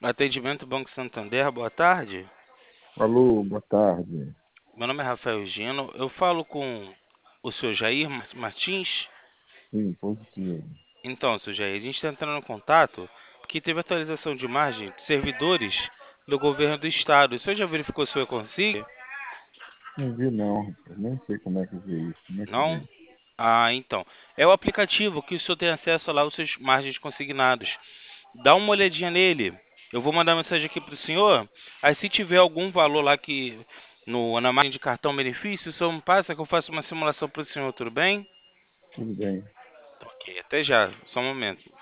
Atendimento Banco Santander, boa tarde. Alô, boa tarde. Meu nome é Rafael Gino. Eu falo com o senhor Jair Martins. Sim, positivo. Então, senhor Jair, a gente está entrando em contato porque teve atualização de margem de servidores do governo do estado. O senhor já verificou se eu consigo? Não vi não, rapaz. Nem sei como é que vê isso. Como é que Não? vê? Ah, então. É o aplicativo que o senhor tem acesso lá aos seus margens consignados. Dá uma olhadinha nele. Eu vou mandar mensagem aqui para o senhor. Aí se tiver algum valor lá que na margem de cartão benefício, o senhor me passa que eu faço uma simulação para o senhor, tudo bem? Tudo bem. Ok, até já, só um momento.